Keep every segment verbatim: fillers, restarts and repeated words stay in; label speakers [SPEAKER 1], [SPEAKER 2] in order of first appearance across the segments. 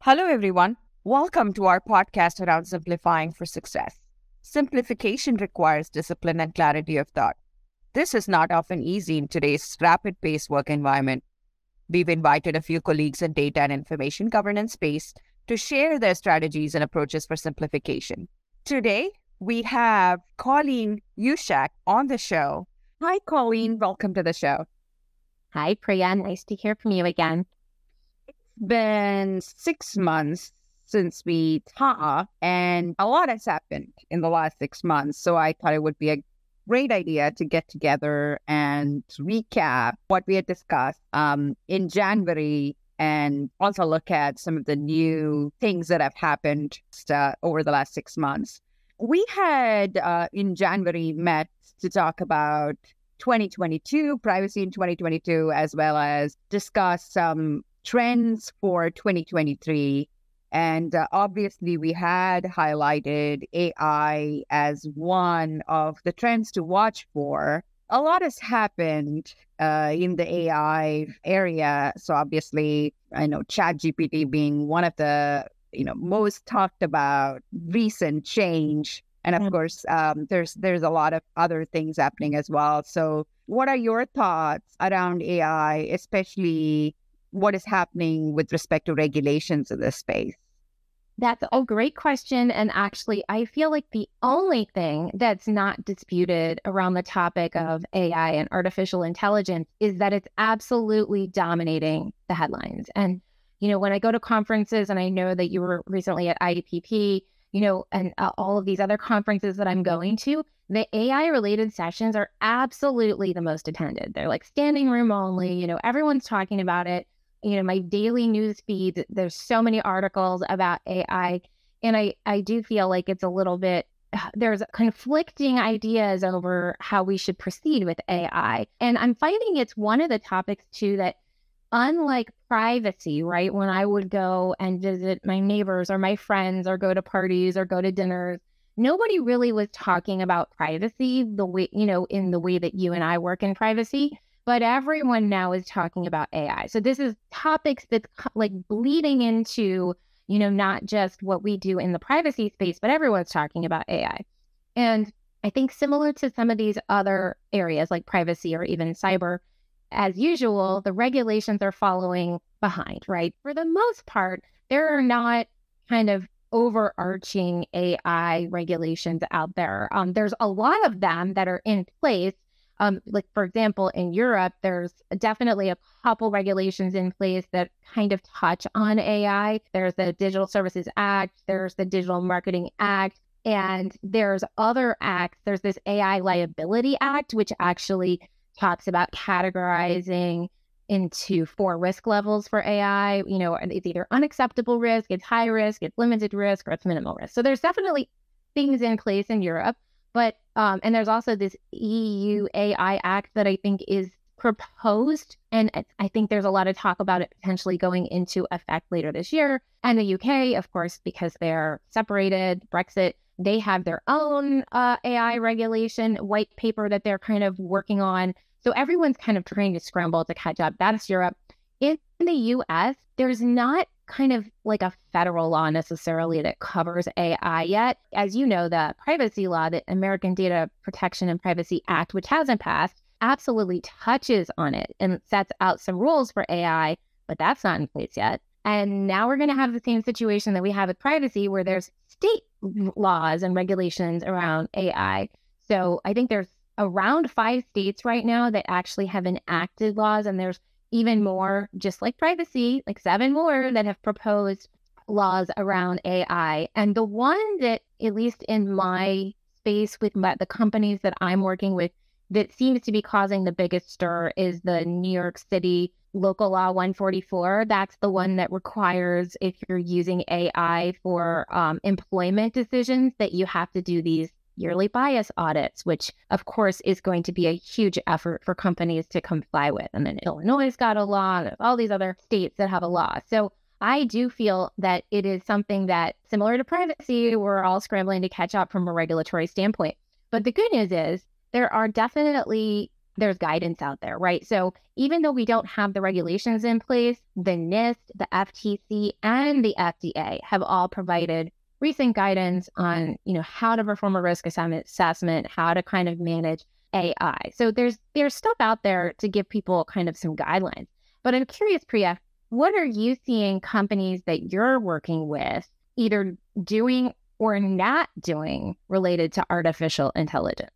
[SPEAKER 1] Hello, everyone. Welcome to our podcast around simplifying for success. Simplification requires discipline and clarity of thought. This is not often easy in today's rapid paced work environment. We've invited a few colleagues in data and information governance space to share their strategies and approaches for simplification. Today, we have Colleen Yushak on the show. Hi, Colleen. Welcome to the show.
[SPEAKER 2] Hi, Priya. Nice to hear from you again.
[SPEAKER 1] Been six months since we talked, and a lot has happened in the last six months. So I thought it would be a great idea to get together and recap what we had discussed um, in January, and also look at some of the new things that have happened uh, over the last six months. We had uh, in January met to talk about twenty twenty-two, privacy in twenty twenty-two, as well as discuss some trends for twenty twenty-three. And uh, obviously, we had highlighted A I as one of the trends to watch for. A lot has happened uh, in the A I area. So obviously, I know ChatGPT being one of the you know most talked about recent change. And of course, um, there's there's a lot of other things happening as well. So what are your thoughts around A I, especially what is happening with respect to regulations in this space?
[SPEAKER 2] That's a great question. And actually, I feel like the only thing that's not disputed around the topic of A I and artificial intelligence is that it's absolutely dominating the headlines. And, you know, when I go to conferences, and I know that you were recently at I D P P, you know, and uh, all of these other conferences that I'm going to, the A I related sessions are absolutely the most attended. They're like standing room only, you know, everyone's talking about it. You know, my daily news feed, there's so many articles about A I. And I, I do feel like it's a little bit, there's conflicting ideas over how we should proceed with A I. And I'm finding it's one of the topics too that, unlike privacy, right? When I would go and visit my neighbors or my friends or go to parties or go to dinners, nobody really was talking about privacy the way, you know, in the way that you and I work in privacy. But everyone now is talking about A I. So this is topics that's like bleeding into, you know, not just what we do in the privacy space, but everyone's talking about A I. And I think similar to some of these other areas like privacy or even cyber, as usual, the regulations are following behind, right? For the most part, there are not kind of overarching A I regulations out there. Um, there's a lot of them that are in place. Um, like, for example, in Europe, there's definitely a couple regulations in place that kind of touch on A I. There's the Digital Services Act, there's the Digital Marketing Act, and there's other acts. There's this A I Liability Act, which actually talks about categorizing into four risk levels for A I. You know, it's either unacceptable risk, it's high risk, it's limited risk, or it's minimal risk. So there's definitely things in place in Europe. But, um, and there's also this E U A I Act that I think is proposed. And I think there's a lot of talk about it potentially going into effect later this year. And the U K, of course, because they're separated, Brexit, they have their own uh, A I regulation white paper that they're kind of working on. So everyone's kind of trying to scramble to catch up. That's Europe. In the U S, there's not kind of like a federal law necessarily that covers A I yet. As you know, the privacy law, the American Data Protection and Privacy Act, which hasn't passed, absolutely touches on it and sets out some rules for A I, but that's not in place yet. And now we're going to have the same situation that we have with privacy, where there's state laws and regulations around A I. So I think there's around five states right now that actually have enacted laws, and there's even more, just like privacy, like seven more that have proposed laws around A I. And the one that, at least in my space with my, the companies that I'm working with, that seems to be causing the biggest stir is the New York City Local Law one forty-four. That's the one that requires, if you're using A I for um, employment decisions, that you have to do these yearly bias audits, which of course is going to be a huge effort for companies to comply with. And then Illinois has got a law, and all these other states that have a law. So I do feel that it is something that, similar to privacy, we're all scrambling to catch up from a regulatory standpoint. But the good news is there are definitely there's guidance out there, right? So even though we don't have the regulations in place, the NIST, the F T C, and the F D A have all provided recent guidance on, you know, how to perform a risk assessment, how to kind of manage A I. So there's there's stuff out there to give people kind of some guidelines. But I'm curious, Priya, what are you seeing companies that you're working with either doing or not doing related to artificial intelligence?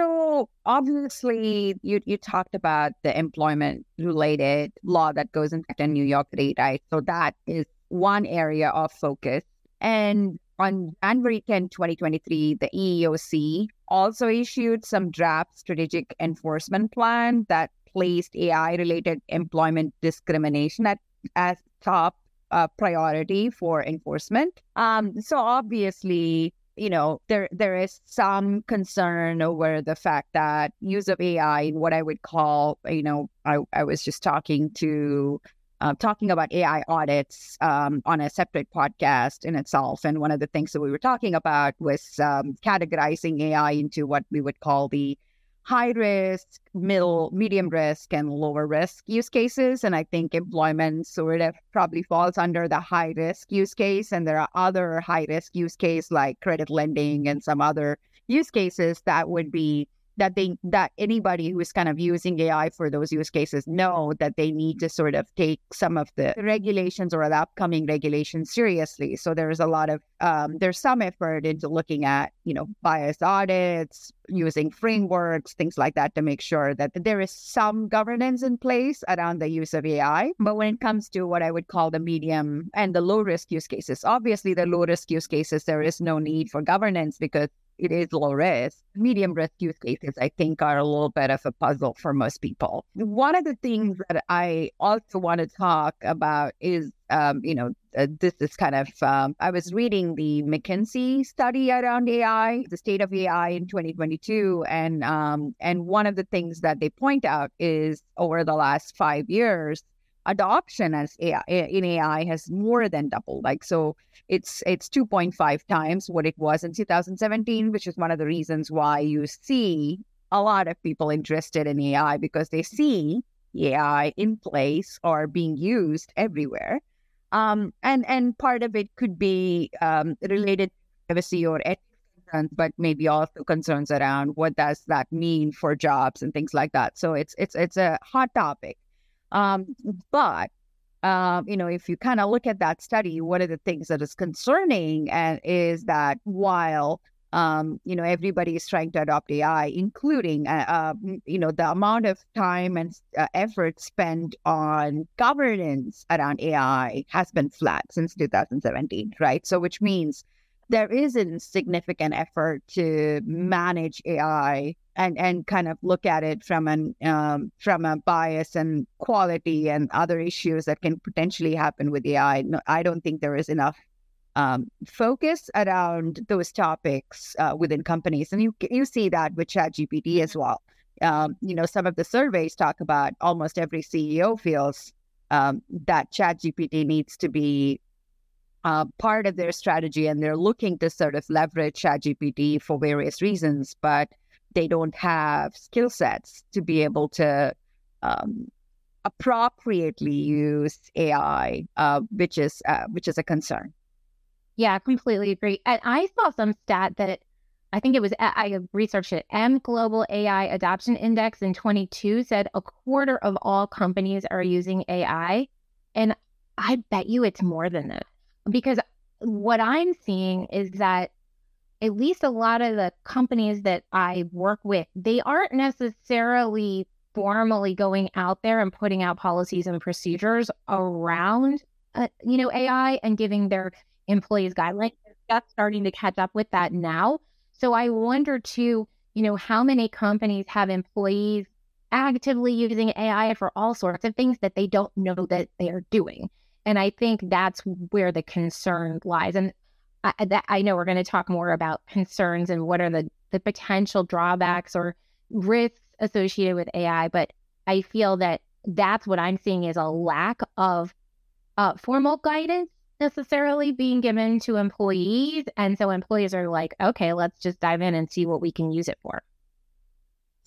[SPEAKER 1] So obviously, you you talked about the employment-related law that goes into effect in New York City, right? So that is one area of focus. And on January tenth, twenty twenty-three, the E E O C also issued some draft strategic enforcement plan that placed A I-related employment discrimination at, as top uh, priority for enforcement. Um, so obviously, you know, there there is some concern over the fact that use of A I in what I would call, you know, I, I was just talking to Uh, talking about A I audits um, on a separate podcast in itself. And one of the things that we were talking about was um, categorizing A I into what we would call the high risk, middle, medium risk, and lower risk use cases. And I think employment sort of probably falls under the high risk use case. And there are other high risk use cases like credit lending and some other use cases that would be that they that anybody who is kind of using A I for those use cases know that they need to sort of take some of the regulations or the upcoming regulations seriously. So there's a lot of um, there's some effort into looking at, you know, bias audits, using frameworks, things like that to make sure that there is some governance in place around the use of A I. But when it comes to what I would call the medium and the low risk use cases, obviously the low risk use cases, there is no need for governance because it is low risk. Medium risk use cases, I think, are a little bit of a puzzle for most people. One of the things that I also want to talk about is, um, you know, uh, this is kind of, um, I was reading the McKinsey study around A I, the state of A I in twenty twenty-two. And, um, and one of the things that they point out is over the last five years, adoption as A I, in A I has more than doubled. Like, so it's it's two point five times what it was in two thousand seventeen, which is one of the reasons why you see a lot of people interested in A I, because they see A I in place or being used everywhere. Um, and, and part of it could be um, related to privacy or ethics concerns, but maybe also concerns around what does that mean for jobs and things like that. So it's it's it's a hot topic. Um, but, um, you know, if you kind of look at that study, one of the things that is concerning and is that while, um, you know, everybody is trying to adopt A I, including, uh, uh, you know, the amount of time and uh, effort spent on governance around A I has been flat since two thousand seventeen, right? So which means there is a significant effort to manage A I and, and kind of look at it from an um, from a bias and quality and other issues that can potentially happen with A I. No, I don't think there is enough um, focus around those topics uh, within companies, and you you see that with ChatGPT as well. Um, you know, some of the surveys talk about almost every C E O feels um, that ChatGPT needs to be Uh, part of their strategy, and they're looking to sort of leverage ChatGPT for various reasons, but they don't have skill sets to be able to um, appropriately use A I, uh, which is uh, which is a concern.
[SPEAKER 2] Yeah, I completely agree. And I saw some stat that I think it was, I researched it, M Global A I Adoption Index in twenty-two said a quarter of all companies are using A I. And I bet you it's more than that. Because what I'm seeing is that at least a lot of the companies that I work with, they aren't necessarily formally going out there and putting out policies and procedures around, uh, you know, A I and giving their employees guidelines. That's starting to catch up with that now. So I wonder too, you know, how many companies have employees actively using A I for all sorts of things that they don't know that they are doing. And I think that's where the concern lies. And I, that, I know we're going to talk more about concerns and what are the, the potential drawbacks or risks associated with A I. But I feel that that's what I'm seeing is a lack of uh, formal guidance necessarily being given to employees. And so employees are like, okay, let's just dive in and see what we can use it for.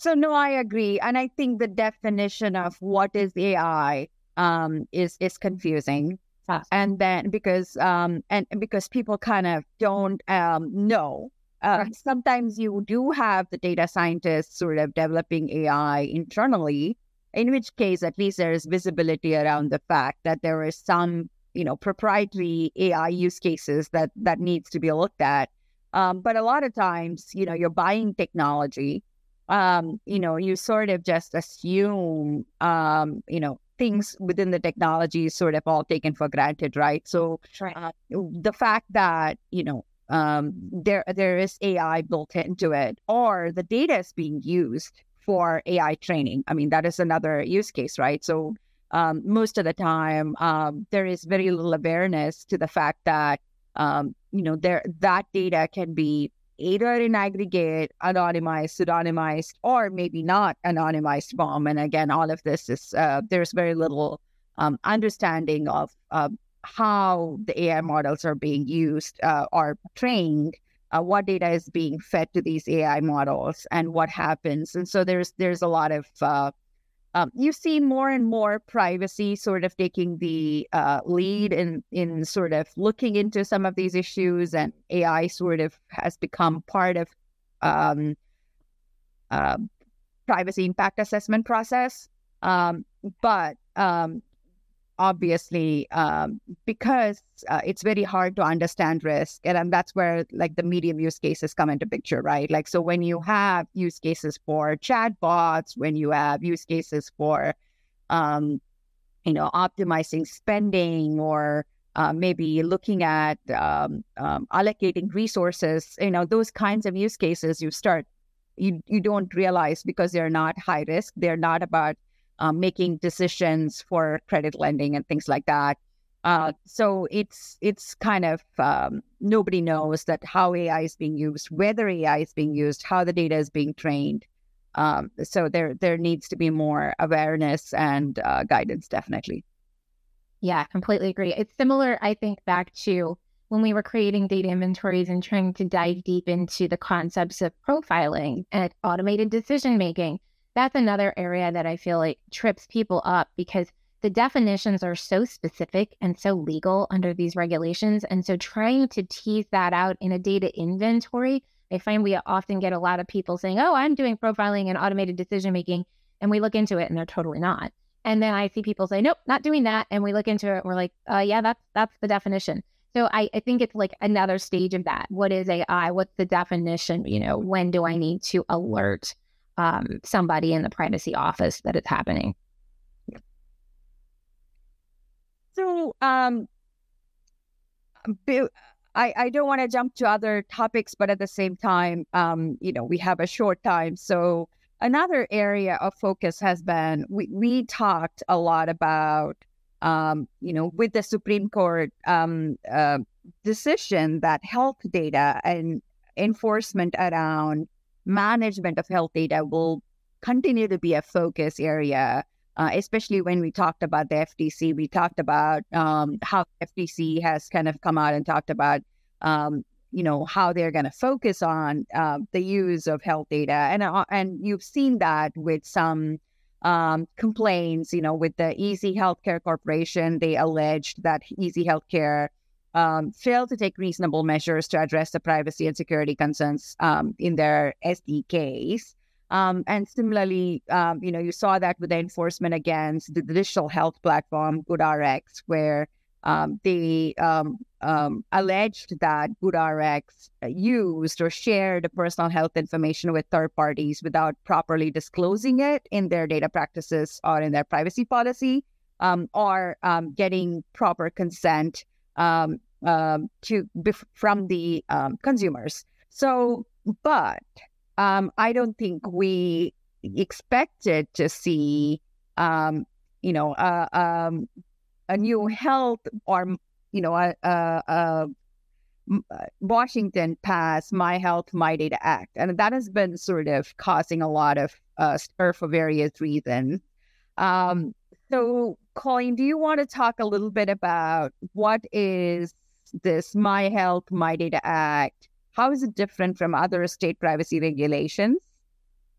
[SPEAKER 1] So no, I agree, and I think the definition of what is A I um, is is confusing,
[SPEAKER 2] Yes.
[SPEAKER 1] and then because um, and because people kind of don't um, know. Uh,
[SPEAKER 2] Right.
[SPEAKER 1] sometimes you do have the data scientists sort of developing A I internally, in which case at least there is visibility around the fact that there is some you know proprietary A I use cases that that needs to be looked at. Um, but a lot of times, you know, you're buying technology um, you know, you sort of just assume, um, you know, things within the technology is sort of all taken for granted, right? So
[SPEAKER 2] Right.
[SPEAKER 1] uh, the fact that, you know, um, there there is A I built into it, or the data is being used for A I training. I mean, that is another use case, right? So um, most of the time, um, there is very little awareness to the fact that, um, you know, there that data can be either in aggregate, anonymized, pseudonymized, or maybe not anonymized form. And again, all of this is, uh, there's very little um, understanding of uh, how the A I models are being used uh, or trained, uh, what data is being fed to these A I models, and what happens. And so there's there's a lot of uh, um, you see more and more privacy sort of taking the uh, lead in in sort of looking into some of these issues, and A I sort of has become part of um, uh, privacy impact assessment process. Um, but um, obviously, um, because uh, it's very hard to understand risk, and um, that's where like the medium use cases come into picture, right? Like, so when you have use cases for chatbots, when you have use cases for, um, you know, optimizing spending, or uh, maybe looking at um, um, allocating resources, you know, those kinds of use cases, you start, you you don't realize because they're not high risk, they're not about um, making decisions for credit lending and things like that. Uh, so it's it's kind of um, nobody knows that how A I is being used, whether A I is being used, how the data is being trained. Um, so there there needs to be more awareness and uh, guidance, definitely.
[SPEAKER 2] Yeah, completely agree. It's similar, I think, back to when we were creating data inventories and trying to dive deep into the concepts of profiling and automated decision making. That's another area that I feel like trips people up because the definitions are so specific and so legal under these regulations. And so trying to tease that out in a data inventory, I find we often get a lot of people saying, oh, I'm doing profiling and automated decision making. And we look into it and they're totally not. And then I see people say, nope, not doing that. And we look into it and we're like, uh, yeah, that's that's the definition. So I, I think it's like another stage of that. What is A I? What's the definition? You know, when do I need to alert um, somebody in the privacy office that it's happening?
[SPEAKER 1] So um, I, I don't want to jump to other topics, but at the same time, um, you know, we have a short time. So another area of focus has been, we, we talked a lot about, um, you know, with the Supreme Court um, uh, decision that health data and enforcement around management of health data will continue to be a focus area. Uh, especially when we talked about the F T C, we talked about um, how F T C has kind of come out and talked about, um, you know, how they're going to focus on uh, the use of health data. And, uh, and you've seen that with some um, complaints, you know, with the Easy Healthcare Corporation. They alleged that Easy Healthcare um, failed to take reasonable measures to address the privacy and security concerns um, in their S D Ks. Um, and similarly, um, you know, you saw that with the enforcement against the digital health platform GoodRx, where um, they um, um, alleged that GoodRx used or shared personal health information with third parties without properly disclosing it in their data practices or in their privacy policy, um, or um, getting proper consent um, um, to bef- from the um, consumers. So, but Um, I don't think we expected to see, um, you know, uh, um, a new health or, you know, a, a, a Washington pass My Health, My Data Act. And that has been sort of causing a lot of uh, stir for various reasons. Um, so, Colleen, do you want to talk a little bit about what is this My Health, My Data Act? How is it different from other state privacy regulations?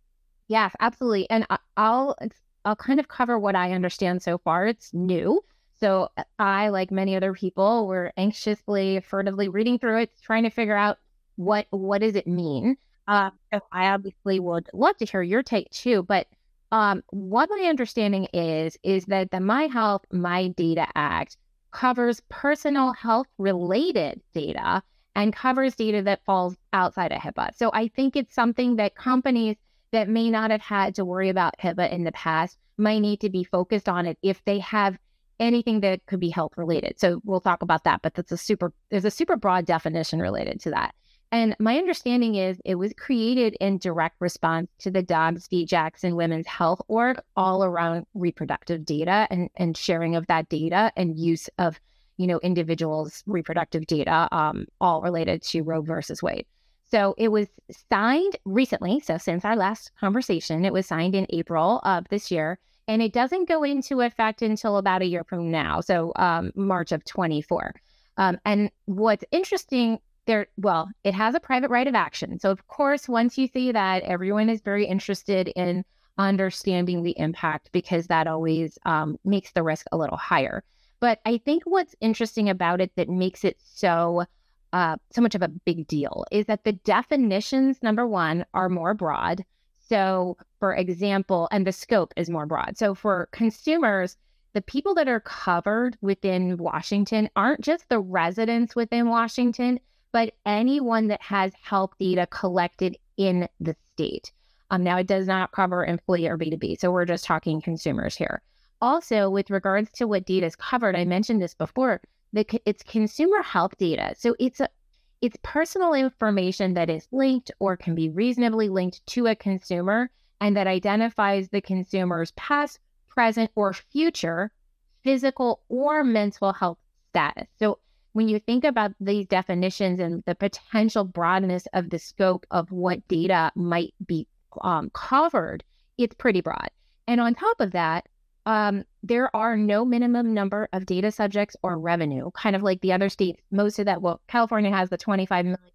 [SPEAKER 2] Yes, absolutely. And I- I'll I'll kind of cover what I understand so far. It's new. So uh, I, like many other people, were anxiously, furtively reading through it, trying to figure out what what does it mean. Uh, so I obviously would love to hear your take too. But um, what my understanding is is that the My Health, My Data Act covers personal health related data and covers data that falls outside of HIPAA. So I think it's something that companies that may not have had to worry about HIPAA in the past might need to be focused on it if they have anything that could be health related. So we'll talk about that, but that's a super, there's a super broad definition related to that. And my understanding is it was created in direct response to the Dobbs v. Jackson Women's Health Org, all around reproductive data and, and sharing of that data and use of, you know, individuals' reproductive data, um, all related to Roe versus Wade. So it was signed recently. So since our last conversation, it was signed in April of this year, and it doesn't go into effect until about a year from now. So um, March of twenty-four. Um, and what's interesting there, well, it has a private right of action. So of course, once you see that, everyone is very interested in understanding the impact because that always um, makes the risk a little higher. But I think what's interesting about it that makes it so uh, so much of a big deal is that the definitions, number one, are more broad. So, for example, and the scope is more broad. So, for consumers, the people that are covered within Washington aren't just the residents within Washington, but anyone that has health data collected in the state. Um, now, it does not cover employee or B two B. So, we're just talking consumers here. Also, with regards to what data is covered, I mentioned this before, the, it's consumer health data. So it's a, it's personal information that is linked or can be reasonably linked to a consumer and that identifies the consumer's past, present, or future physical or mental health status. So when you think about these definitions and the potential broadness of the scope of what data might be um, covered, it's pretty broad. And on top of that, Um, there are no minimum number of data subjects or revenue, kind of like the other states. Most of that, well, California has the twenty-five million.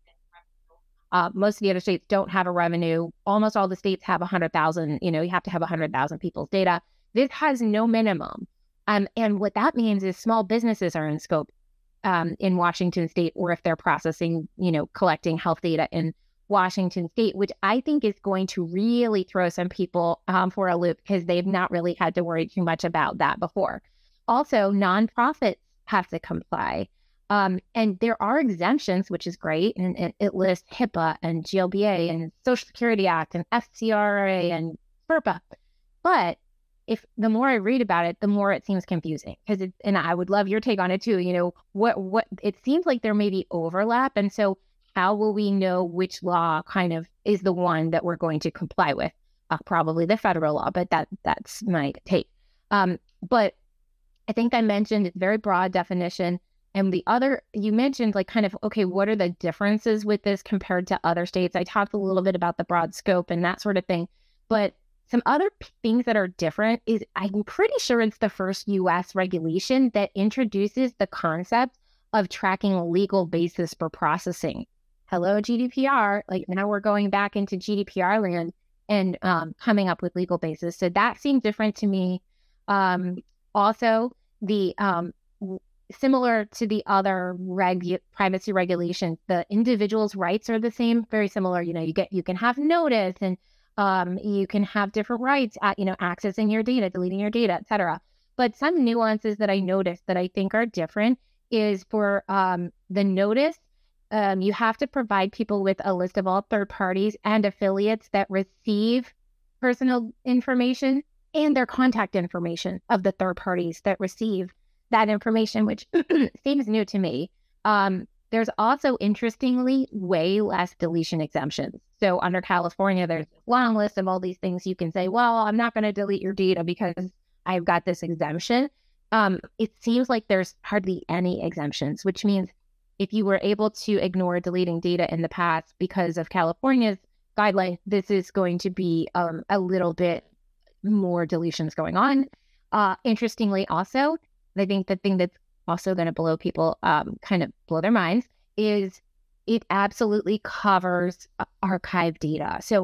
[SPEAKER 2] Uh, most of the other states don't have a revenue. Almost all the states have one hundred thousand. You know, you have to have one hundred thousand people's data. This has no minimum. Um, and what that means is small businesses are in scope um, in Washington state, or if they're processing, you know, collecting health data in Washington state, which I think is going to really throw some people um, for a loop because they've not really had to worry too much about that before. Also, nonprofits have to comply. Um, and there are exemptions, which is great. And, and it lists HIPAA and G L B A and Social Security Act and F C R A and FERPA. But if the more I read about it, the more it seems confusing because it, and I would love your take on it too. You know, what, what, it seems like there may be overlap. And so how will we know which law kind of is the one that we're going to comply with? Uh, probably the federal law, but that that's my take. Um, but I think I mentioned it's very broad definition. And the other, you mentioned like kind of, okay, what are the differences with this compared to other states? I talked a little bit about the broad scope and that sort of thing. But some other p- things that are different is I'm pretty sure it's the first U S regulation that introduces the concept of tracking a legal basis for processing. Hello, G D P R. Like now we're going back into G D P R land and um, coming up with legal basis. So that seemed different to me. Um, also, the um, w- similar to the other reg privacy regulations, the individual's rights are the same, very similar. You know, you get you can have notice and um, you can have different rights at, you know, accessing your data, deleting your data, et cetera. But some nuances that I noticed that I think are different is for um, the notice. Um, you have to provide people with a list of all third parties and affiliates that receive personal information and their contact information of the third parties that receive that information, which seems new to me. Um, there's also, interestingly, way less deletion exemptions. So under California, there's a long list of all these things you can say, well, I'm not going to delete your data because I've got this exemption. Um, it seems like there's hardly any exemptions, which means if you were able to ignore deleting data in the past because of California's guideline, this is going to be um, a little bit more deletions going on. Uh, interestingly, also, I think the thing that's also going to blow people, um, kind of blow their minds, is it absolutely covers archive data. So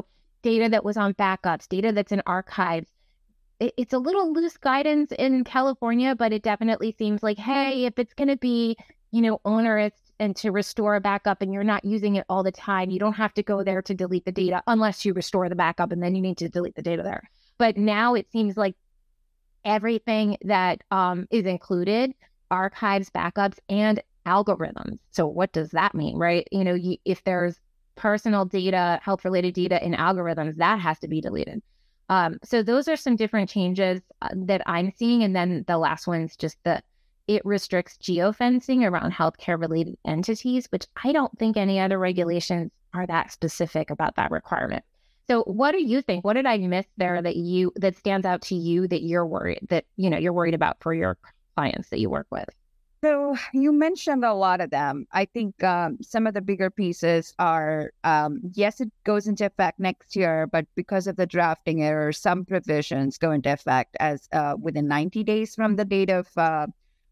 [SPEAKER 2] data that was on backups, data that's in archives. It, it's a little loose guidance in California, but it definitely seems like, hey, if it's going to be, you know, onerous and to restore a backup and you're not using it all the time, you don't have to go there to delete the data unless you restore the backup and then you need to delete the data there. But now it seems like everything that um, is included, archives, backups, and algorithms. So what does that mean, right? You know, you, if there's personal data, health-related data in algorithms, that has to be deleted. Um, so those are some different changes uh, that I'm seeing. And then the last one is just that it restricts geofencing around healthcare-related entities, which I don't think any other regulations are that specific about that requirement. So what do you think? What did I miss there that you that stands out to you that you're worried that, you know, you're worried about for your clients that you work with?
[SPEAKER 1] So you mentioned a lot of them. I think um, some of the bigger pieces are, um, yes, it goes into effect next year, but because of the drafting error, some provisions go into effect as uh, within ninety days from the date of uh,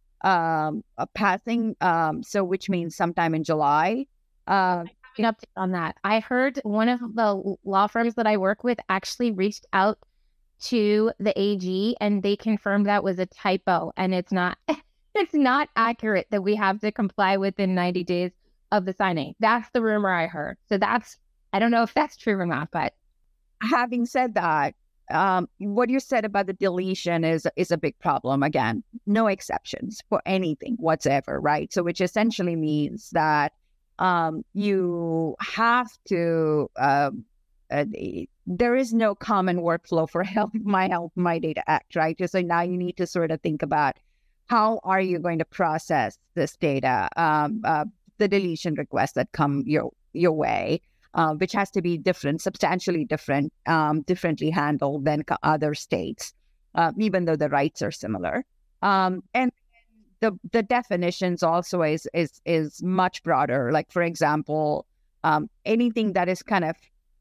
[SPEAKER 1] um, uh, passing. Um, so which means sometime in July. Uh,
[SPEAKER 2] An update on that. I heard one of the law firms that I work with actually reached out to the A G and they confirmed that was a typo and it's not it's not accurate that we have to comply within ninety days of the signing. That's the rumor I heard. So that's, I don't know if that's true or not, but
[SPEAKER 1] having said that, um, what you said about the deletion is is a big problem. Again, no exceptions for anything whatsoever, right? So which essentially means that um, you have to, um, uh, there is no common workflow for Health, My Health, My Data Act, right? So now you need to sort of think about how are you going to process this data, um, uh, the deletion requests that come your your way, uh, which has to be different, substantially different, um, differently handled than other states, uh, even though the rights are similar. Um, and the the definitions also is is is much broader. Like, for example, um, anything that is kind of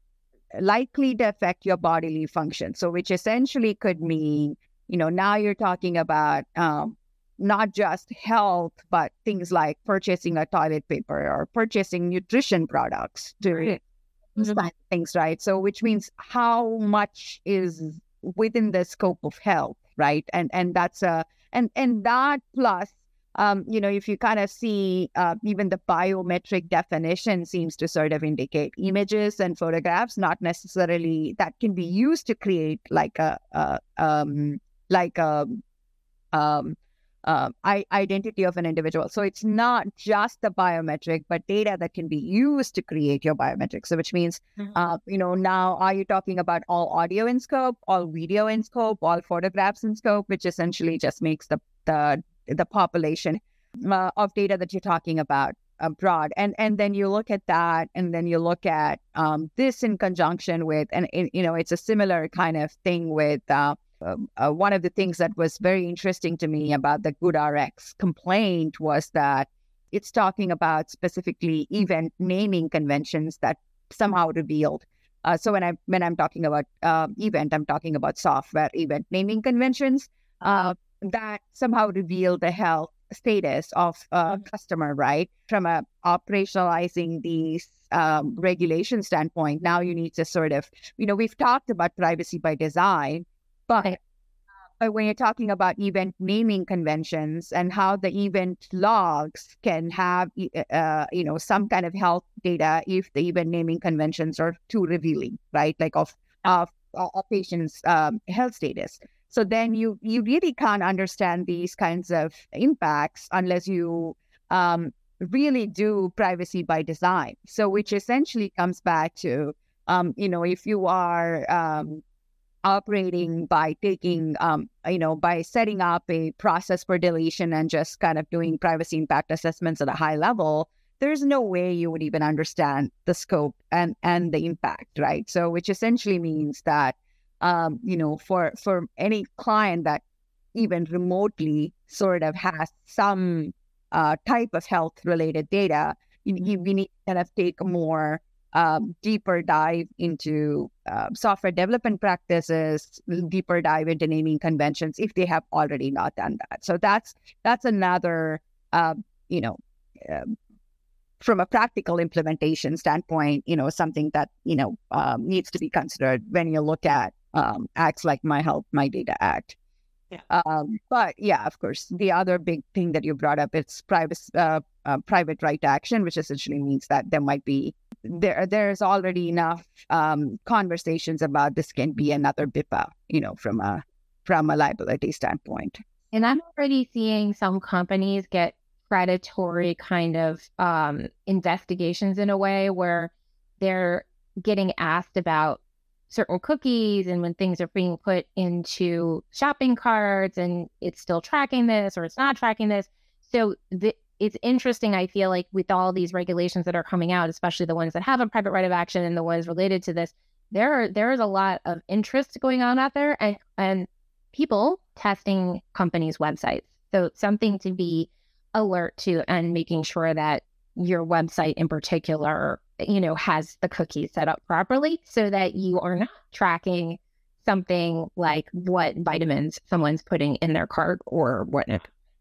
[SPEAKER 1] likely to affect your bodily function. So which essentially could mean, you know, now you're talking about um, not just health, but things like purchasing a toilet paper or purchasing nutrition products to mm-hmm. things, right? So which means how much is within the scope of health, right? And and that's a and and that plus Um, you know, if you kind of see uh, even the biometric definition seems to sort of indicate images and photographs, not necessarily that can be used to create like a, a um, like a um, uh, I, identity of an individual. So it's not just the biometric, but data that can be used to create your biometrics. So which means, mm-hmm. uh, you know, now are you talking about all audio in scope, all video in scope, all photographs in scope, which essentially just makes the the the population uh, of data that you're talking about abroad. And and then you look at that, and then you look at um, this in conjunction with, and it, you know, it's a similar kind of thing with uh, uh, one of the things that was very interesting to me about the GoodRx complaint was that it's talking about specifically event naming conventions that somehow revealed. Uh, so when I when I'm talking about uh, event, I'm talking about software event naming conventions. Uh, that somehow reveal the health status of a customer, right? From a operationalizing these um, regulation standpoint, now you need to sort of, you know, we've talked about privacy by design, but, but when you're talking about event naming conventions and how the event logs can have, uh, you know, some kind of health data if the event naming conventions are too revealing, right? Like of, of a patient's um, health status. So then you you really can't understand these kinds of impacts unless you um, really do privacy by design. So which essentially comes back to, um, you know, if you are um, operating by taking, um, you know, by setting up a process for deletion and just kind of doing privacy impact assessments at a high level, there's no way you would even understand the scope and, and the impact, right? So which essentially means that Um, you know, for, for any client that even remotely sort of has some uh, type of health-related data, you, you, we need to kind of take a more um, deeper dive into uh, software development practices, deeper dive into naming conventions if they have already not done that. So that's that's another, uh, you know, uh, from a practical implementation standpoint, you know, something that, you know, um, needs to be considered when you look at um, acts like My Health, My Data Act.
[SPEAKER 3] Yeah.
[SPEAKER 1] Um, but yeah, of course, the other big thing that you brought up, it's private, uh, uh, private right to action, which essentially means that there might be, there there's already enough um, conversations about this can be another BIPA, you know, from a, from a liability standpoint.
[SPEAKER 2] And I'm already seeing some companies get predatory kind of um, investigations in a way where they're getting asked about certain cookies and when things are being put into shopping carts and it's still tracking this or it's not tracking this. So the, it's interesting, I feel like, with all these regulations that are coming out, especially the ones that have a private right of action and the ones related to this, there are, there is a lot of interest going on out there and, and people testing companies' websites. So something to be alert to and making sure that your website in particular, you know, has the cookies set up properly so that you are not tracking something like what vitamins someone's putting in their cart or whatnot.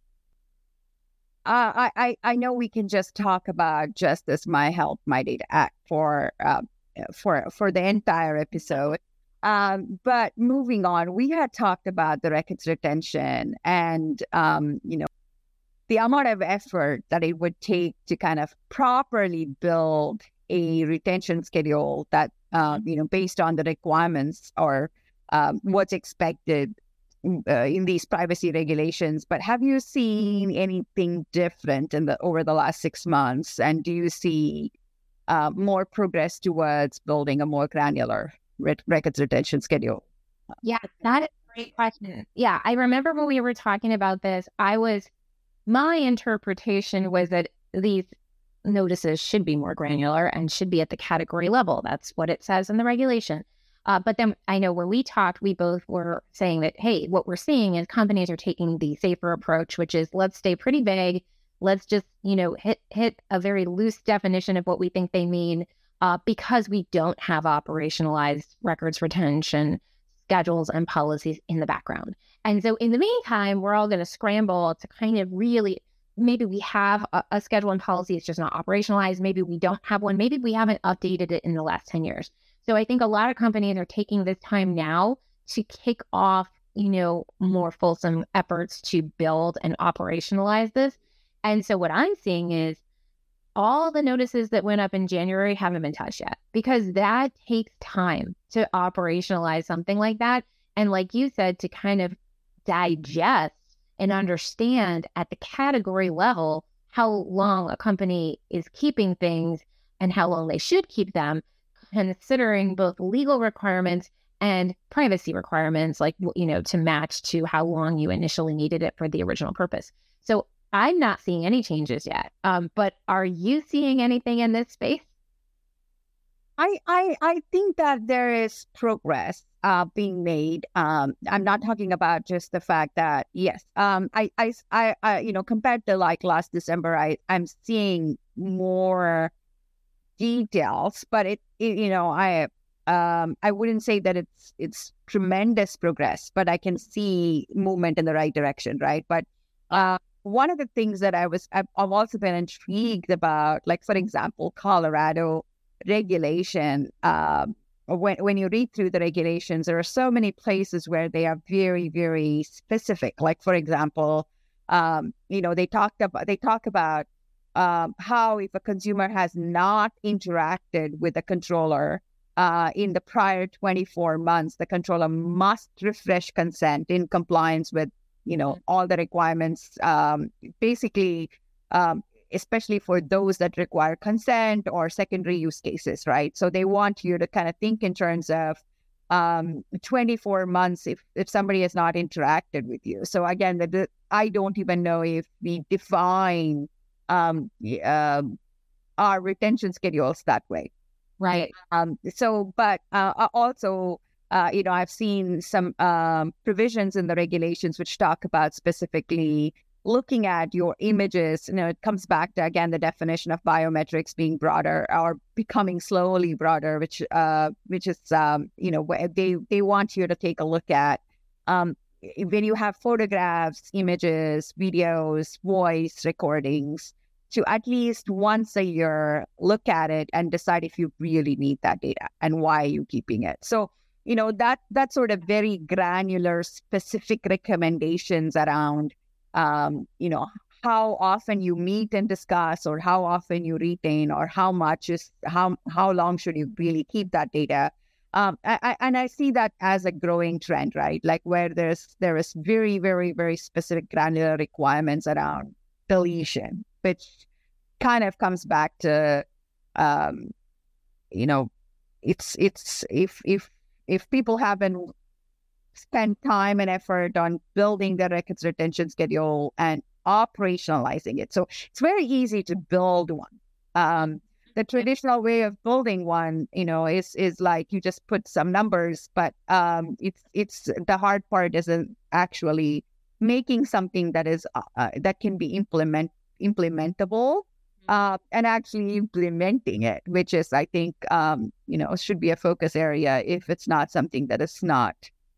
[SPEAKER 1] Uh, I, I I know we can just talk about just this My Health, My Data Act for uh, for for the entire episode. Um, but moving on, we had talked about the records retention and um, you know, the amount of effort that it would take to kind of properly build a retention schedule that uh, you know, based on the requirements or um, what's expected Uh, in these privacy regulations. But have you seen anything different in the over the last six months? And do you see uh, more progress towards building a more granular re- records retention schedule?
[SPEAKER 2] Yeah, that is a great question. Yeah, I remember when we were talking about this, I was, my interpretation was that these notices should be more granular and should be at the category level. That's what it says in the regulation. Uh, but then I know when we talked, we both were saying that, hey, what we're seeing is companies are taking the safer approach, which is let's stay pretty vague. Let's just, you know, hit hit a very loose definition of what we think they mean uh, because we don't have operationalized records retention schedules and policies in the background. And so in the meantime, we're all going to scramble to kind of really, maybe we have a, a schedule and policy, it's just not operationalized. Maybe we don't have one. Maybe we haven't updated it in the last ten years. So I think a lot of companies are taking this time now to kick off, you know, more fulsome efforts to build and operationalize this. And so what I'm seeing is all the notices that went up in January haven't been touched yet because that takes time to operationalize something like that. And like you said, to kind of digest and understand at the category level how long a company is keeping things and how long they should keep them, considering both legal requirements and privacy requirements, like, you know, to match to how long you initially needed it for the original purpose. So I'm not seeing any changes yet. Um, but are you seeing anything in this space?
[SPEAKER 1] I I, I think that there is progress uh, being made. Um, I'm not talking about just the fact that, yes, um, I, I, I, I, you know, compared to like last December, I, I'm seeing more details, but it, it you know, I um I wouldn't say that it's it's tremendous progress, but I can see movement in the right direction, right? But uh one of the things that I was I've, I've also been intrigued about, like for example, Colorado regulation. Um, when when you read through the regulations, there are so many places where they are very very specific. Like for example, um, you know, they talked about they talk about. Um, how if a consumer has not interacted with the controller uh, in the prior twenty-four months, the controller must refresh consent in compliance with, you know, all the requirements, um, basically, um, especially for those that require consent or secondary use cases, right? So they want you to kind of think in terms of um, twenty-four months if, if somebody has not interacted with you. So again, the, the, I don't even know if we define Um, uh, our retention schedules that way.
[SPEAKER 2] Right.
[SPEAKER 1] Um, so, but uh, also, uh, you know, I've seen some um, provisions in the regulations which talk about specifically looking at your images. You know, it comes back to, again, the definition of biometrics being broader or becoming slowly broader, which uh, which is, um, you know, they, they want you to take a look at um, when you have photographs, images, videos, voice recordings, to at least once a year look at it and decide if you really need that data and why are you keeping it. So, you know, that that sort of very granular, specific recommendations around, um, you know, how often you meet and discuss, or how often you retain, or how much is how how long should you really keep that data. Um, I, I, and I see that as a growing trend, right? Like where there's there is very, very, very specific granular requirements around deletion, which kind of comes back to, um, you know, it's it's if if if people haven't spent time and effort on building the records retention schedule and operationalizing it, so it's very easy to build one. Um, the traditional way of building one, you know, is is like you just put some numbers, but um, it's it's the hard part isn't actually making something that is uh, that can be implement implementable uh, and actually implementing it, which is, I think, um, you know, should be a focus area if it's not something that is not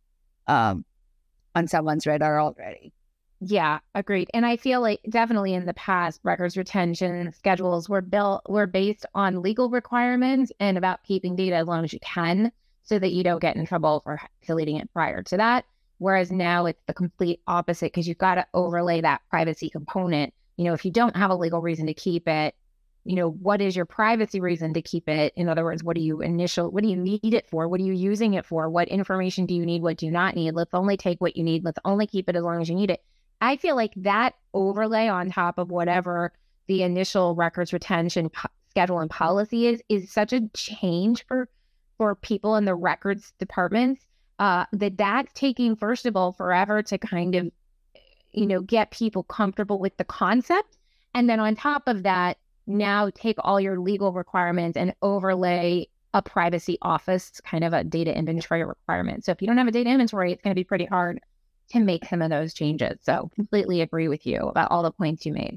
[SPEAKER 1] um, on someone's radar already.
[SPEAKER 2] Yeah, agreed. And I feel like definitely in the past, records retention schedules were built were based on legal requirements and about keeping data as long as you can so that you don't get in trouble for deleting it prior to that. Whereas now it's the complete opposite, because you've got to overlay that privacy component. You know, if you don't have a legal reason to keep it, you know, what is your privacy reason to keep it? In other words, what do you initial, what do you need it for? What are you using it for? What information do you need? What do you not need? Let's only take what you need. Let's only keep it as long as you need it. I feel like that overlay on top of whatever the initial records retention po- schedule and policy is, is such a change for, for people in the records departments, uh, that that's taking, first of all, forever to kind of, you know, get people comfortable with the concept. And then on top of that, now take all your legal requirements and overlay a privacy office, kind of a data inventory requirement. So if you don't have a data inventory, it's going to be pretty hard to make some of those changes. So completely agree with you about all the points you made.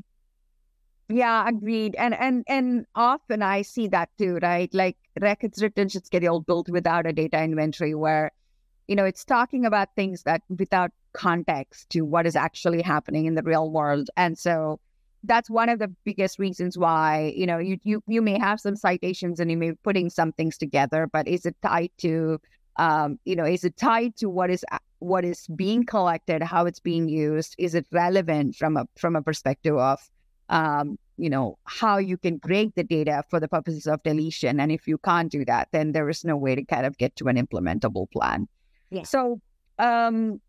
[SPEAKER 1] Yeah, agreed. And and and often I see that too, right? Like records retention schedule built without a data inventory, where, you know, it's talking about things that without context to what is actually happening in the real world. And so that's one of the biggest reasons why, you know, you you you may have some citations and you may be putting some things together, but is it tied to Um, you know, is it tied to what is what is being collected, how it's being used? Is it relevant from a from a perspective of, um, you know, how you can break the data for the purposes of deletion? And if you can't do that, then there is no way to kind of get to an implementable plan. Yeah. So, um,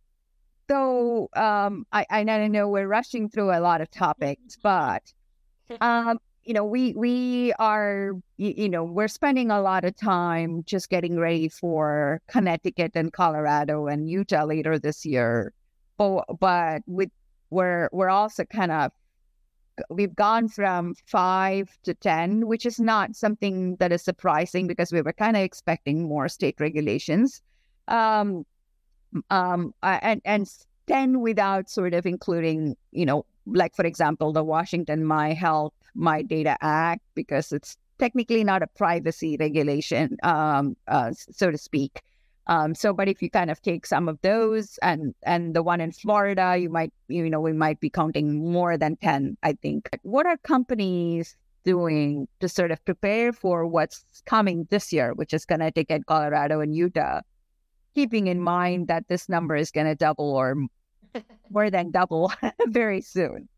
[SPEAKER 1] so um, I I know we're rushing through a lot of topics, but um. You know, we we are, you know, we're spending a lot of time just getting ready for Connecticut and Colorado and Utah later this year. But, but with, we're, we're also kind of, we've gone from five to ten, which is not something that is surprising because we were kind of expecting more state regulations. Um, um, and, and ten without sort of including, you know, like, for example, the Washington My Health, My Data Act, because it's technically not a privacy regulation, um, uh, so to speak. Um, so, but if you kind of take some of those and and the one in Florida, you might, you know, we might be counting more than ten, I think. What are companies doing to sort of prepare for what's coming this year, which is Connecticut, Colorado, and Utah, keeping in mind that this number is going to double or more than double very soon?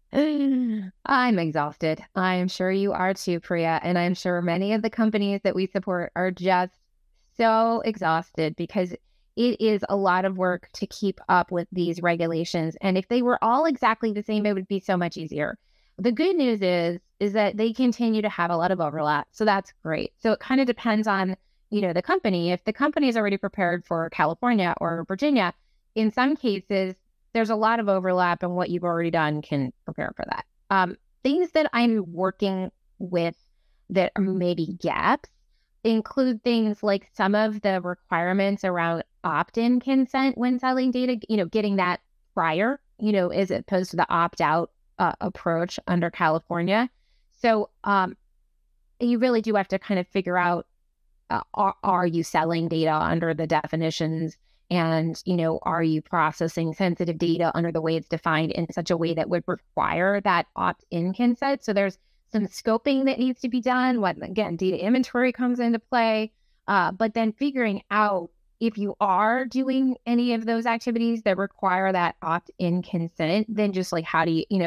[SPEAKER 2] I'm exhausted. I'm sure you are too, Priya. And I'm sure many of the companies that we support are just so exhausted because it is a lot of work to keep up with these regulations. And if they were all exactly the same, it would be so much easier. The good news is, is that they continue to have a lot of overlap. So that's great. So it kind of depends on, you know, the company. If the company is already prepared for California or Virginia, in some cases, there's a lot of overlap, and what you've already done can prepare for that. Um, things that I'm working with that are maybe gaps include things like some of the requirements around opt-in consent when selling data, you know, getting that prior, you know, as opposed to the opt-out uh, approach under California. So um, you really do have to kind of figure out, uh, are, are you selling data under the definitions And, you know, are you processing sensitive data under the way it's defined in such a way that would require that opt-in consent? So there's some scoping that needs to be done. What, again, data inventory comes into play, uh, but then figuring out if you are doing any of those activities that require that opt-in consent, then just like, how do you, you know,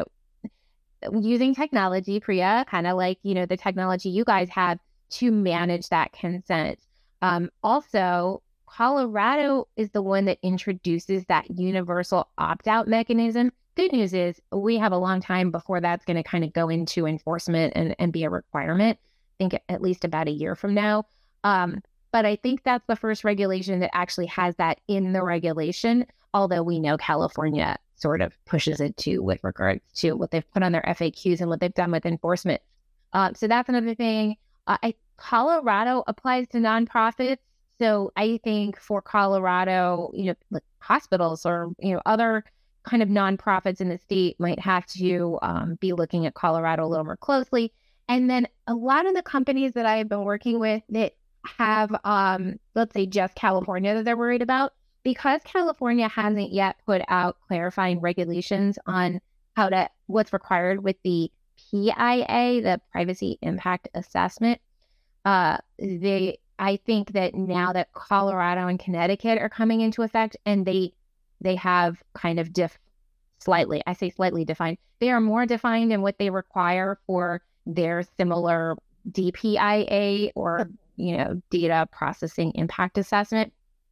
[SPEAKER 2] using technology, Priya, kind of like, you know, the technology you guys have to manage that consent. Um, also, Colorado is the one that introduces that universal opt-out mechanism. Good news is we have a long time before that's going to kind of go into enforcement and, and be a requirement. I think at least about a year from now. Um, but I think that's the first regulation that actually has that in the regulation, although we know California sort of pushes it too with regards to what they've put on their F A Qs and what they've done with enforcement. Um, so that's another thing. Uh, I, Colorado applies to nonprofits. So I think for Colorado, you know, like hospitals or, you know, other kind of nonprofits in the state might have to um, be looking at Colorado a little more closely. And then a lot of the companies that I have been working with that have, um, let's say, just California that they're worried about, because California hasn't yet put out clarifying regulations on how to, what's required with the P I A, the Privacy Impact Assessment. Uh, they, I think that now that Colorado and Connecticut are coming into effect, and they they have kind of diff slightly, I say slightly defined, they are more defined in what they require for their similar D P I A or, you know, data processing impact assessment.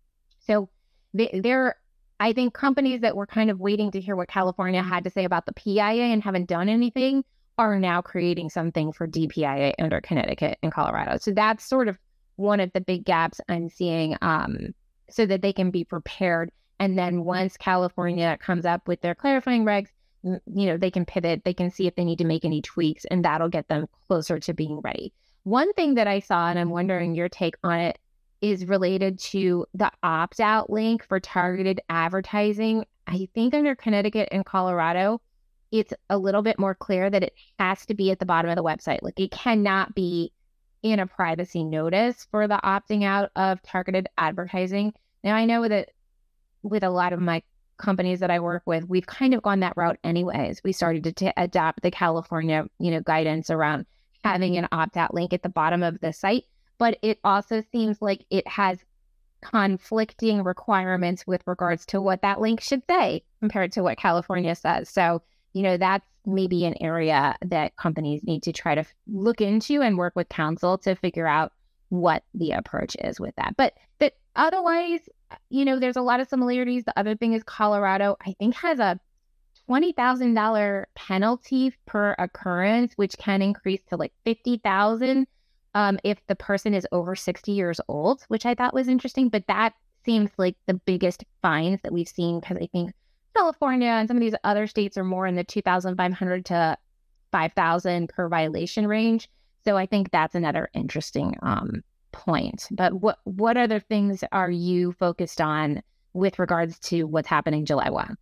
[SPEAKER 2] So they, they're, I think companies that were kind of waiting to hear what California had to say about the P I A and haven't done anything are now creating something for D P I A under Connecticut and Colorado. So that's sort of one of the big gaps I'm seeing, um, so that they can be prepared. And then once California comes up with their clarifying regs, you know, they can pivot, they can see if they need to make any tweaks, and that'll get them closer to being ready. One thing that I saw, and I'm wondering your take on it, is related to the opt-out link for targeted advertising. I think under Connecticut and Colorado, it's a little bit more clear that it has to be at the bottom of the website. Like, it cannot be in a privacy notice for the opting out of targeted advertising. Now, I know that with a lot of my companies that I work with, we've kind of gone that route anyways. We started to t- adopt the California, you know, guidance around having an opt-out link at the bottom of the site. But it also seems like it has conflicting requirements with regards to what that link should say compared to what California says. So, you know, that's maybe an area that companies need to try to look into and work with counsel to figure out what the approach is with that. But but otherwise, you know, there's a lot of similarities. The other thing is Colorado, I think, has a twenty thousand dollars penalty per occurrence, which can increase to like fifty thousand dollars um, if the person is over sixty years old, which I thought was interesting. But that seems like the biggest fines that we've seen, because I think California and some of these other states are more in the two thousand five hundred to five thousand per violation range. So I think that's another interesting um, point. But what what other things are you focused on with regards to what's happening July first?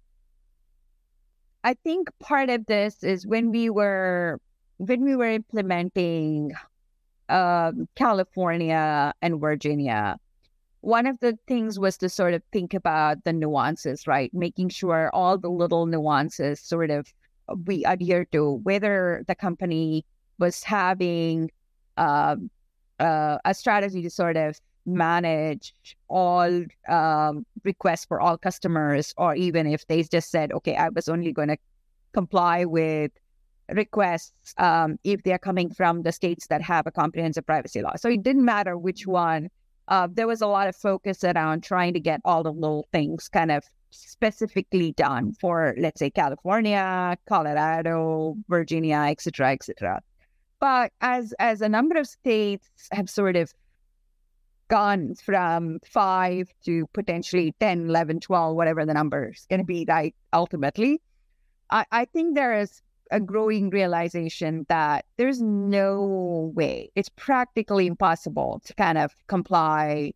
[SPEAKER 1] I think part of this is when we were when we were implementing um, California and Virginia, one of the things was to sort of think about the nuances, right? Making sure all the little nuances sort of we adhere to, whether the company was having um, uh, a strategy to sort of manage all um, requests for all customers, or even if they just said, okay, I was only going to comply with requests um, if they're coming from the states that have a comprehensive privacy law. So it didn't matter which one. Uh, there was a lot of focus around trying to get all the little things kind of specifically done for, let's say, California, Colorado, Virginia, et cetera, et cetera. But as as a number of states have sort of gone from five to potentially ten, eleven, twelve, whatever the number is going to be, right, ultimately, I, I think there is a growing realization that there's no way, it's practically impossible to kind of comply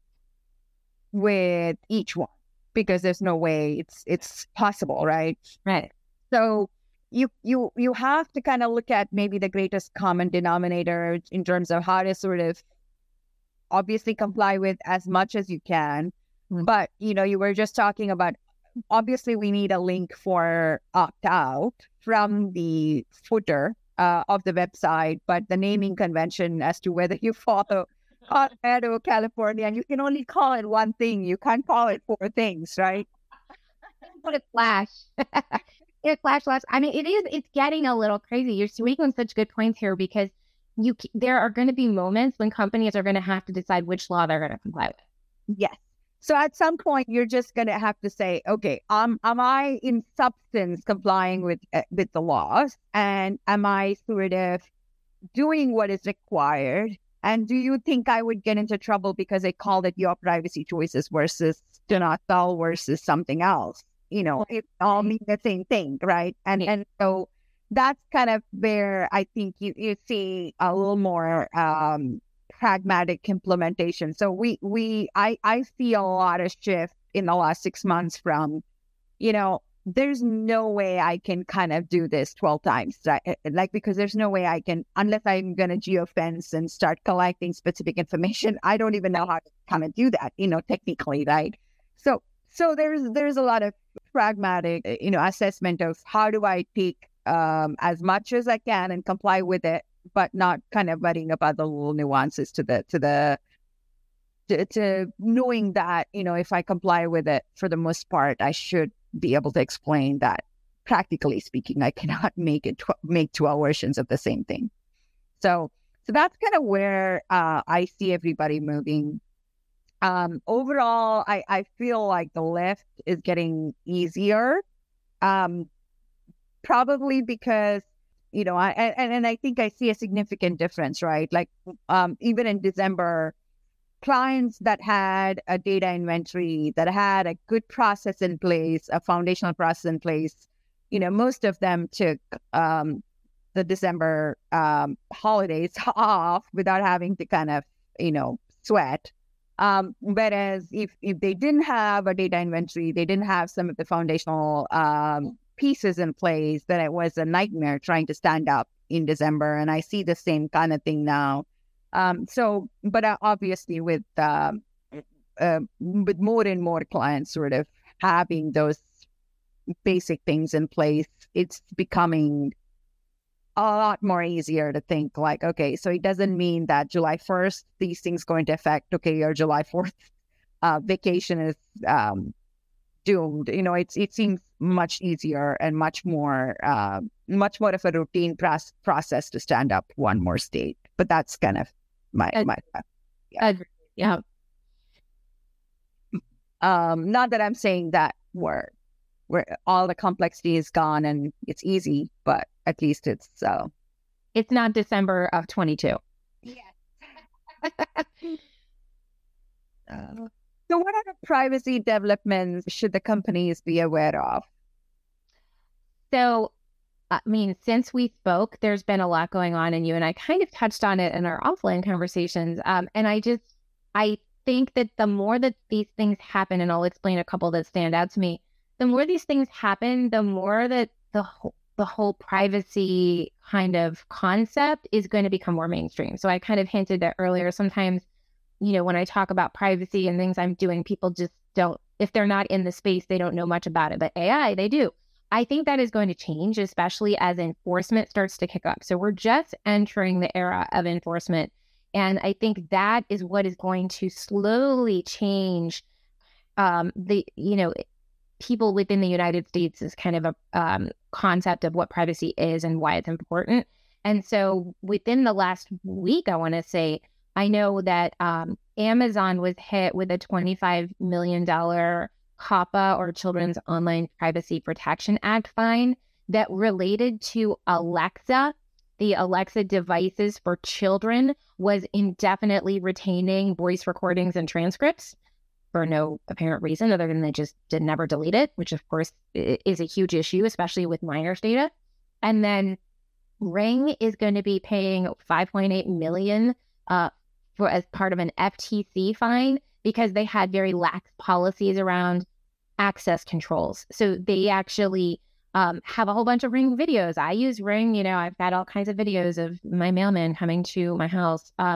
[SPEAKER 1] with each one, because there's no way it's it's possible, right?
[SPEAKER 2] Right.
[SPEAKER 1] So you you you have to kind of look at maybe the greatest common denominator in terms of how to sort of obviously comply with as much as you can, But, you know, you were just talking about, obviously we need a link for opt out from the footer uh, of the website, but the naming convention as to whether you follow Colorado, California, and you can only call it one thing. You can't call it four things, right?
[SPEAKER 2] Put it flash. It flash flash. I mean, it is, it's getting a little crazy. You're making such good points here because you there are going to be moments when companies are going to have to decide which law they're going to comply with.
[SPEAKER 1] Yes. So at some point, you're just going to have to say, okay, um, am I in substance complying with uh, with the laws? And am I sort of doing what is required? And do you think I would get into trouble because I called it your privacy choices versus do not sell versus something else? You know, it all mean the same thing, right? And yeah. and so that's kind of where I think you, you see a little more um, pragmatic implementation. So we we I I see a lot of shift in the last six months from, you know, there's no way I can kind of do this twelve times, right? Like, because there's no way I can, unless I'm going to geofence and start collecting specific information. I don't even know how to kind of do that, you know, technically, right? So, so there's, there's a lot of pragmatic, you know, assessment of how do I take um, as much as I can and comply with it, but not kind of worrying about the little nuances to the, to the, to, to knowing that, you know, if I comply with it for the most part, I should be able to explain that practically speaking, I cannot make it tw- make twelve versions of the same thing. So, so that's kind of where uh, I see everybody moving. Um, overall, I, I feel like the lift is getting easier, um, probably because, you know, I and, and I think I see a significant difference, right? Like um, even in December, clients that had a data inventory, that had a good process in place, a foundational process in place, you know, most of them took um, the December um, holidays off without having to kind of, you know, sweat. Um, whereas if, if they didn't have a data inventory, they didn't have some of the foundational um, pieces in place, then it was a nightmare trying to stand up in December. And I see the same kind of thing now. Um, so, but uh, obviously with, uh, uh, with more and more clients sort of having those basic things in place, it's becoming a lot more easier to think like, okay, so it doesn't mean that July first, these things going to affect, okay, your July fourth uh, vacation is um, doomed. You know, it's, it seems much easier and much more, uh, much more of a routine pros- process to stand up one more state. But that's kind of my,
[SPEAKER 2] uh,
[SPEAKER 1] my, uh, yeah.
[SPEAKER 2] Uh, yeah.
[SPEAKER 1] Um, not that I'm saying that we're, where all the complexity is gone and it's easy, but at least it's uh
[SPEAKER 2] it's not December of twenty-two.
[SPEAKER 1] Yes. uh, so what are the privacy developments should the companies be aware of?
[SPEAKER 2] So, I mean, since we spoke, there's been a lot going on, and you and I kind of touched on it in our offline conversations. Um, and I just, I think that the more that these things happen, and I'll explain a couple that stand out to me, the more these things happen, the more that the whole, the whole privacy kind of concept is going to become more mainstream. So I kind of hinted that earlier. Sometimes, you know, when I talk about privacy and things I'm doing, people just don't, if they're not in the space, they don't know much about it. But A I, they do. I think that is going to change, especially as enforcement starts to kick up. So we're just entering the era of enforcement. And I think that is what is going to slowly change um, the, you know, people within the United States is kind of a um, concept of what privacy is and why it's important. And so within the last week, I want to say, I know that um, Amazon was hit with a twenty-five million dollars COPPA, or Children's Online Privacy Protection Act fine, that related to Alexa. The Alexa devices for children was indefinitely retaining voice recordings and transcripts for no apparent reason other than they just did never delete it, which of course is a huge issue, especially with minors data. And then Ring is going to be paying five point eight million dollars uh, for as part of an F T C fine because they had very lax policies around access controls. So they actually um, have a whole bunch of Ring videos. I use Ring, you know, I've got all kinds of videos of my mailman coming to my house. Um,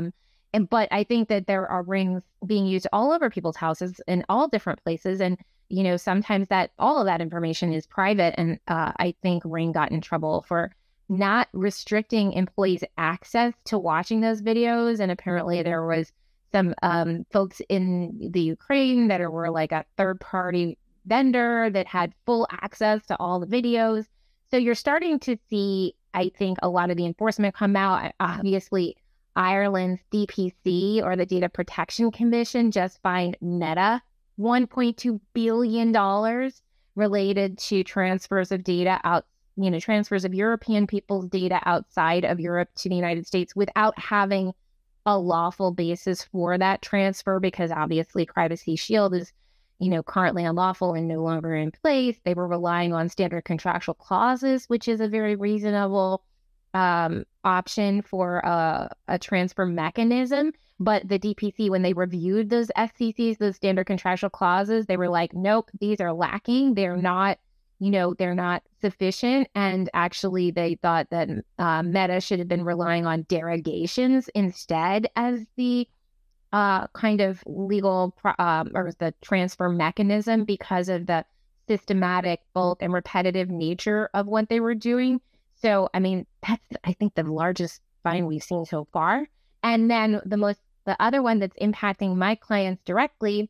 [SPEAKER 2] And but I think that there are rings being used all over people's houses in all different places. And, you know, sometimes that all of that information is private. And uh, I think Ring got in trouble for not restricting employees' access to watching those videos. And apparently there was some um, folks in the Ukraine that were like a third party vendor that had full access to all the videos. So you're starting to see, I think, a lot of the enforcement come out. Obviously, Ireland's D P C, or the Data Protection Commission, just fined Meta one point two billion dollars related to transfers of data out, you know, transfers of European people's data outside of Europe to the United States without having a lawful basis for that transfer, because obviously Privacy Shield is, you know, currently unlawful and no longer in place. They were relying on standard contractual clauses, which is a very reasonable um, option for a, a transfer mechanism. But the D P C, when they reviewed those S C Cs, those standard contractual clauses, they were like, nope, these are lacking. They're not, you know, they're not sufficient. And actually, they thought that uh, Meta should have been relying on derogations instead as the uh, kind of legal pro- um, or the transfer mechanism, because of the systematic, bulk, and repetitive nature of what they were doing. So, I mean, that's, I think, the largest fine we've seen so far. And then the most, the other one that's impacting my clients directly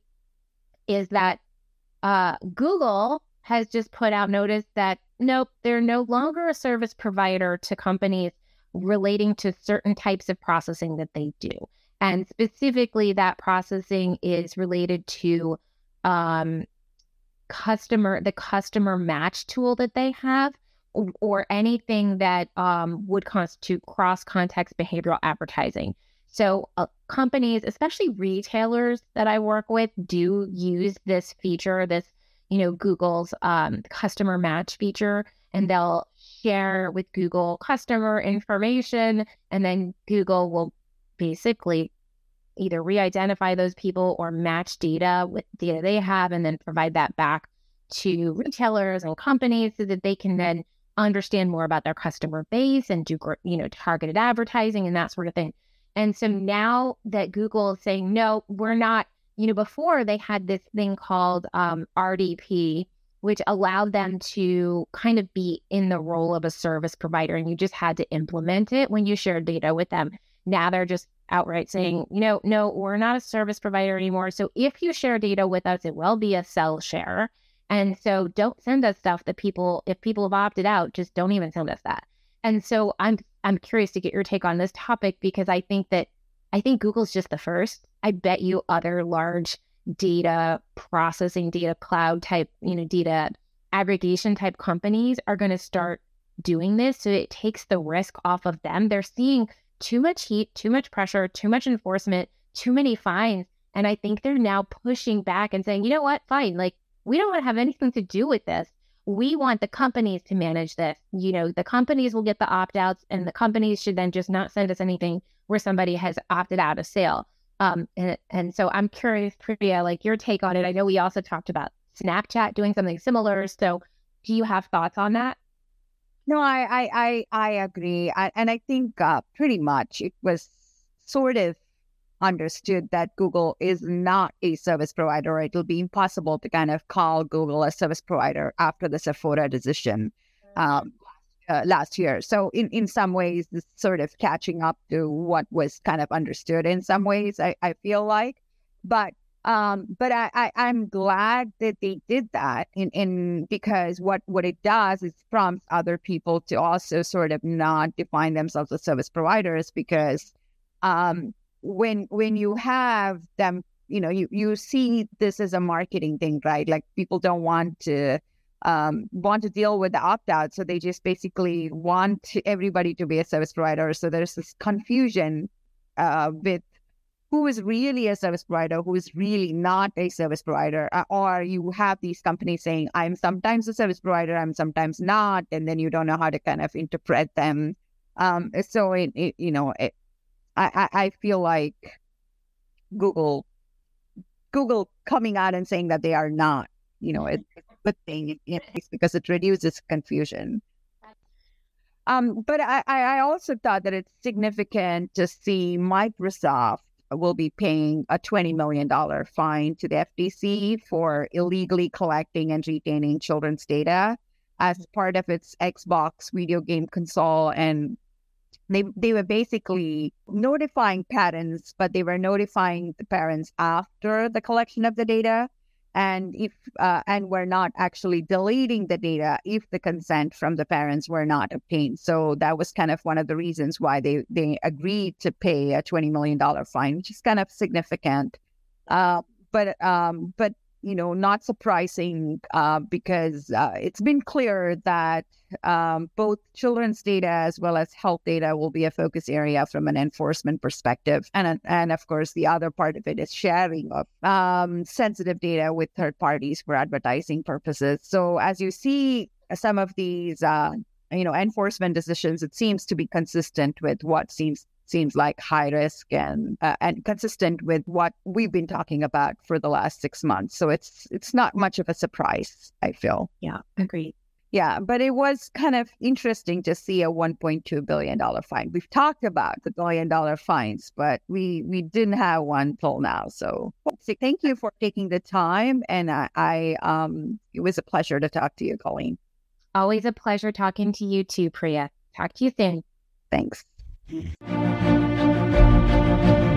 [SPEAKER 2] is that uh, Google has just put out notice that, nope, they're no longer a service provider to companies relating to certain types of processing that they do. And specifically, that processing is related to um, customer, the customer match tool that they have, or, or anything that um, would constitute cross-context behavioral advertising. So uh, companies, especially retailers that I work with, do use this feature, this, you know, Google's um, customer match feature, and they'll share with Google customer information, and then Google will basically either re-identify those people or match data with data they have, and then provide that back to retailers and companies so that they can then understand more about their customer base and do, you know, targeted advertising and that sort of thing. And so now that Google is saying, no, we're not, you know, before they had this thing called um, R D P, which allowed them to kind of be in the role of a service provider, and you just had to implement it when you shared data with them. Now they're just outright saying, you know, no, we're not a service provider anymore. So if you share data with us, it will be a cell share. And so don't send us stuff that people, if people have opted out, just don't even send us that. And so I'm I'm curious to get your take on this topic, because I think that I think Google's just the first. I bet you other large data processing, data cloud type, you know, data aggregation type companies are going to start doing this. So it takes the risk off of them. They're seeing too much heat, too much pressure, too much enforcement, too many fines. And I think they're now pushing back and saying, you know what, fine, like, we don't want to have anything to do with this. We want the companies to manage this. You know, the companies will get the opt-outs, and the companies should then just not send us anything where somebody has opted out of sale. Um, and, and so I'm curious, Priya, like your take on it. I know we also talked about Snapchat doing something similar. So do you have thoughts on that?
[SPEAKER 1] No, I I I, I agree. I, and I think uh, pretty much it was sort of understood that Google is not a service provider. It'll be impossible to kind of call Google a service provider after the Sephora decision um, uh, last year. So in, in some ways, this sort of catching up to what was kind of understood in some ways, I, I feel like. But um, but I, I, I'm glad that they did that in, in because what, what it does is prompts other people to also sort of not define themselves as service providers, because um, when when you have them, you know, you, you see this as a marketing thing, right? Like people don't want to um, want to deal with the opt-out. So they just basically want everybody to be a service provider. So there's this confusion uh, with who is really a service provider, who is really not a service provider. Uh, or you have these companies saying, I'm sometimes a service provider, I'm sometimes not. And then you don't know how to kind of interpret them. Um, so, it, it you know, it, I, I feel like Google, Google coming out and saying that they are not, you know, it's a good thing, you know, because it reduces confusion. Um, but I, I also thought that it's significant to see Microsoft will be paying a twenty million dollars fine to the F T C for illegally collecting and retaining children's data as part of its Xbox video game console. And they they were basically notifying parents, but they were notifying the parents after the collection of the data. And if uh, and we're not actually deleting the data if the consent from the parents were not obtained. So that was kind of one of the reasons why they, they agreed to pay a twenty million dollars fine, which is kind of significant. Uh, but um, but you know, not surprising uh, because uh, it's been clear that um, both children's data as well as health data will be a focus area from an enforcement perspective. And, and of course, the other part of it is sharing of um, sensitive data with third parties for advertising purposes. So as you see some of these, uh, you know, enforcement decisions, it seems to be consistent with what seems seems like high risk and uh, and consistent with what we've been talking about for the last six months. So it's it's not much of a surprise, I feel.
[SPEAKER 2] Yeah, agreed.
[SPEAKER 1] Yeah, but it was kind of interesting to see a one point two billion dollars fine. We've talked about the billion dollar fines, but we we didn't have one till now. So thank you for taking the time. And I, I um it was a pleasure to talk to you, Colleen.
[SPEAKER 2] Always a pleasure talking to you too, Priya. Talk to you soon.
[SPEAKER 1] Thanks.